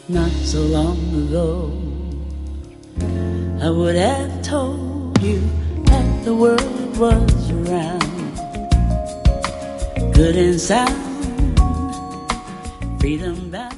not so long ago, I would have told you that the world was round, good and sound, freedom bound.